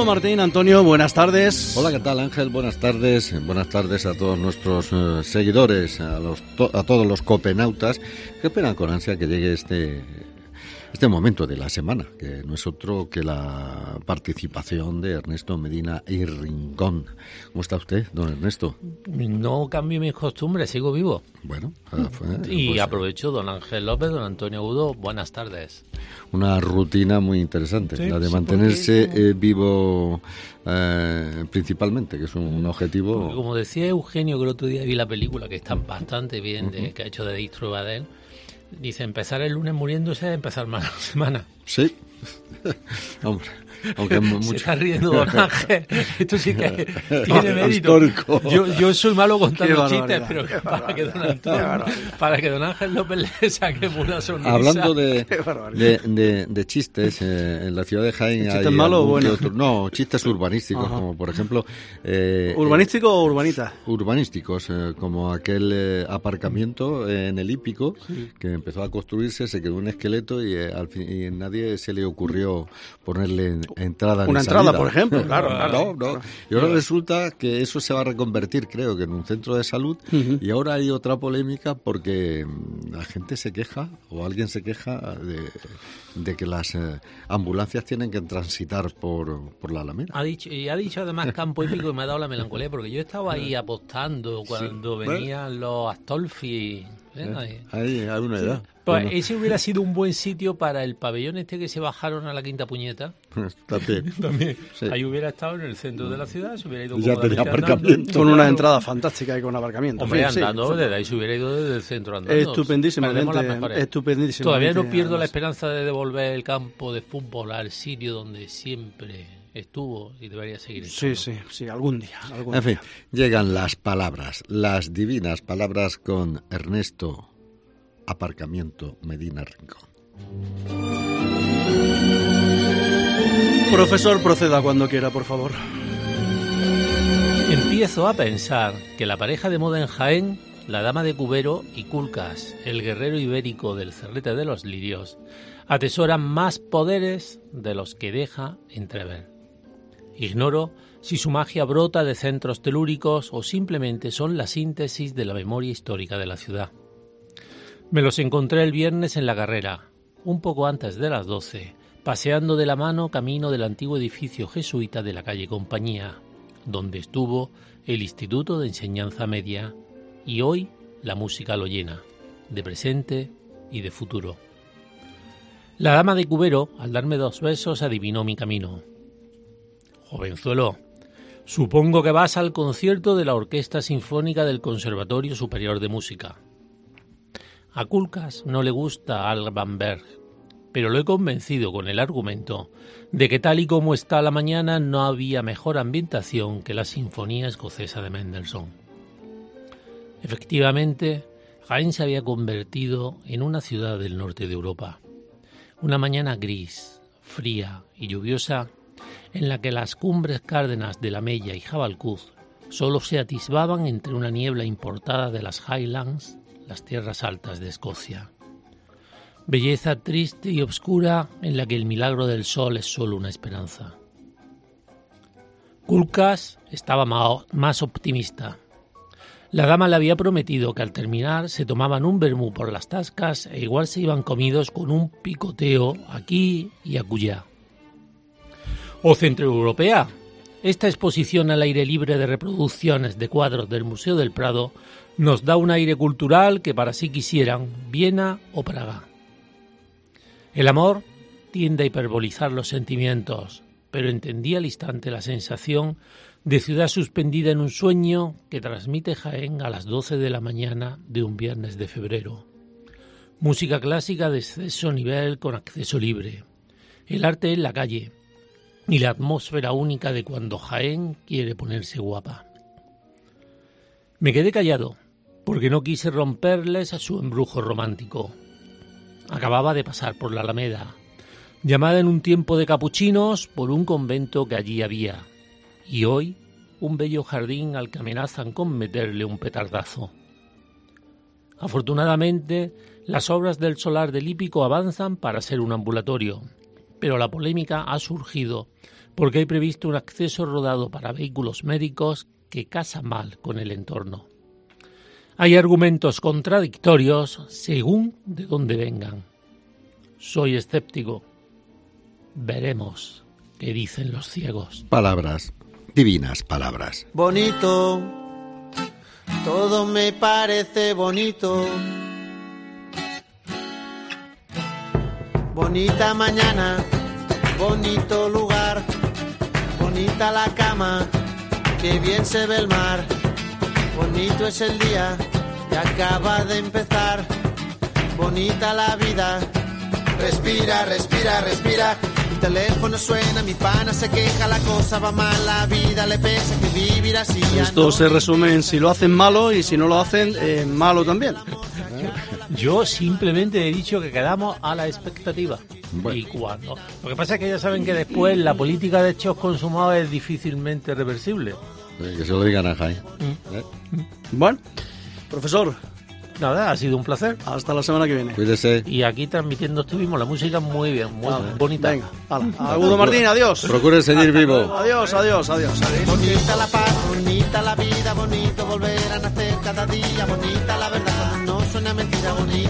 Martín, Antonio, buenas tardes. Hola, ¿qué tal, Ángel? Buenas tardes. Buenas tardes a todos nuestros seguidores, a todos los copenautas que esperan con ansia que llegue este momento de la semana, que no es otro que la participación de Ernesto Medina y Rincón. ¿Cómo está usted, don Ernesto? No cambio mis costumbres, sigo vivo. Bueno, y aprovecho, don Ángel López, don Antonio Udo, buenas tardes. Una rutina muy interesante, sí, la de mantenerse vivo principalmente, que es un objetivo. Porque como decía Eugenio, que el otro día vi la película, que está bastante bien, que ha hecho de Distro Badel. Dice, empezar el lunes muriéndose es empezar mal la semana. Sí. Hombre, aunque mucho. Se está riendo don Ángel. Esto sí que tiene mérito. Yo soy malo contando chistes, pero para que don Ángel López le saque una sonrisa. Hablando de chistes, en la ciudad de Jaén ¿Chistes malos o buenos? No, chistes urbanísticos, como por ejemplo... ¿Urbanístico o urbanita? Urbanísticos, como aquel aparcamiento en el Hípico, que empezó a construirse, se quedó un esqueleto y a nadie se le ocurrió ponerle entrada ni una salida. Entrada, por ejemplo, claro. No. Y ahora resulta que eso se va a reconvertir, creo que en un centro de salud, y ahora hay otra polémica porque la gente se queja, o alguien se queja de que las ambulancias tienen que transitar por la Alameda. Ha dicho además Campo Hípico y me ha dado la melancolía, porque yo estaba ahí apostando cuando venían los Astolfi. Ahí hay una edad. Pues ese hubiera sido un buen sitio para el pabellón que se bajaron a la Quinta Puñeta. También. Sí. Ahí hubiera estado en el centro de la ciudad, se hubiera ido ya tenía aparcamiento. Con una entrada fantástica y con aparcamiento. Hombre, andando, desde ahí se hubiera ido desde el centro andando. Estupendísimamente. Todavía no pierdo la esperanza de devolver el campo de fútbol al sitio donde siempre estuvo y debería seguir estando. Sí, algún día. En fin, llegan las palabras, las divinas palabras con Ernesto Aparcamiento Medina Rincón. Profesor, proceda cuando quiera, por favor. Empiezo a pensar que la pareja de moda en Jaén, la dama de Cubero y Culcas, el guerrero ibérico del Cerrete de los Lirios, atesoran más poderes de los que deja entrever. Ignoro si su magia brota de centros telúricos o simplemente son la síntesis de la memoria histórica de la ciudad. Me los encontré el viernes en la Carrera, un poco antes de las 12, paseando de la mano camino del antiguo edificio jesuita de la calle Compañía, donde estuvo el Instituto de Enseñanza Media, y hoy la música lo llena, de presente y de futuro. La dama de Cubero, al darme 2 besos, adivinó mi camino. Jovenzuelo, supongo que vas al concierto de la Orquesta Sinfónica del Conservatorio Superior de Música. A Culcas no le gusta Alban Berg, pero lo he convencido con el argumento de que tal y como está la mañana no había mejor ambientación que la Sinfonía Escocesa de Mendelssohn. Efectivamente, Jaén se había convertido en una ciudad del norte de Europa. Una mañana gris, fría y lluviosa, en la que las cumbres cárdenas de la Mella y Jabalcuz solo se atisbaban entre una niebla importada de las Highlands, las tierras altas de Escocia. Belleza triste y obscura en la que el milagro del sol es solo una esperanza. Culcas estaba más optimista. La dama le había prometido que al terminar se tomaban un vermú por las tascas e igual se iban comidos con un picoteo aquí y acullá. O centroeuropea. Esta exposición al aire libre de reproducciones de cuadros del Museo del Prado nos da un aire cultural que para sí quisieran Viena o Praga. El amor tiende a hiperbolizar los sentimientos, pero entendí al instante la sensación de ciudad suspendida en un sueño que transmite Jaén a las 12 de la mañana de un viernes de febrero. Música clásica de exceso nivel con acceso libre. El arte en la calle y la atmósfera única de cuando Jaén quiere ponerse guapa. Me quedé callado, porque no quise romperles a su embrujo romántico. Acababa de pasar por la Alameda, llamada en un tiempo de capuchinos por un convento que allí había, y hoy un bello jardín al que amenazan con meterle un petardazo. Afortunadamente, las obras del solar del Hípico avanzan para ser un ambulatorio, pero la polémica ha surgido porque hay previsto un acceso rodado para vehículos médicos que casa mal con el entorno. Hay argumentos contradictorios según de dónde vengan. Soy escéptico. Veremos qué dicen los ciegos. Palabras, divinas palabras. Bonito, todo me parece bonito. Bonita mañana, bonito lugar, bonita la cama, qué bien se ve el mar. Bonito es el día que acaba de empezar, bonita la vida. Respira, respira, respira. Mi teléfono suena, mi pana se queja, la cosa va mal, la vida le pesa, que vivir así ya Esto no. se resume en si lo hacen malo y si no lo hacen, malo también. Yo simplemente he dicho que quedamos a la expectativa. Bueno. ¿Y cuándo? Lo que pasa es que ya saben que después la política de hechos consumados es difícilmente reversible. Que se lo digan a Jaime. Bueno, profesor, Nada, ha sido un placer. hasta la semana que viene. Cuídese. Y aquí transmitiendo estuvimos la música muy bien, muy bonita. Venga, hala. Agudo Martín, adiós. Procure seguir vivo. Adiós, adiós, adiós. Bonita la paz, bonita la vida, bonito volver a nacer cada día, bonita la verdad cuando no suena mentira, bonita.